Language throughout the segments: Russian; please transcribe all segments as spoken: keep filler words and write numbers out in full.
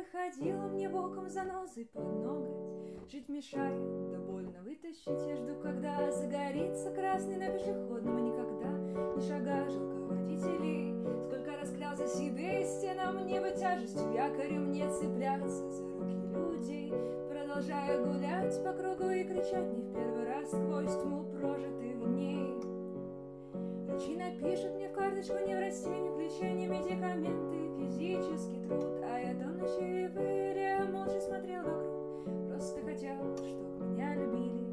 выходила мне боком занозой под ноготь. Жить мешает, да больно вытащить. Я жду, когда загорится красный на пешеходном, и никогда не шага жалко водителей. Сколько раз клялся себе и стенам неба тяжестью, якорем не цепляться за руки людей, продолжая гулять по кругу и кричать не в первый раз сквозь тьму прожитых дней. Врачи напишут мне в карточку неврастения, ни в лечение, медикаменты, физический труд. А я до ночи и выря молча смотрел вокруг, просто хотел, чтоб меня любили.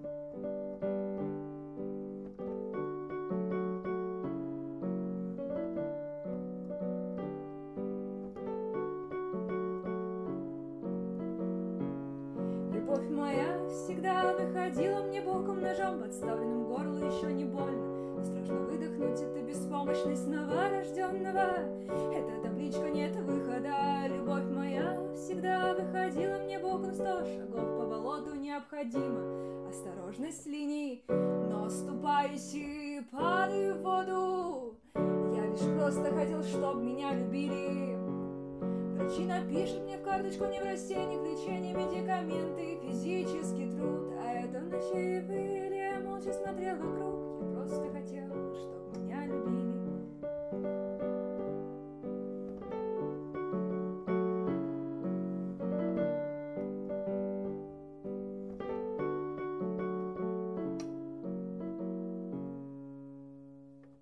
Любовь моя всегда выходила мне боком, ножом подставленным горлу, еще не больно. Страшно выдохнуть, это беспомощность новорожденного. Это табличка, нет выхода. Любовь моя всегда выходила мне боком, сто шагов по болоту необходимо. Осторожность линий, но ступаюсь и падаю в воду. Я лишь просто хотел, чтоб меня любили. Врачи напишут мне в карточку неврастения, лечение, медикаменты, физический труд. А это ночи были, я молча смотрел вокруг, я просто хотел,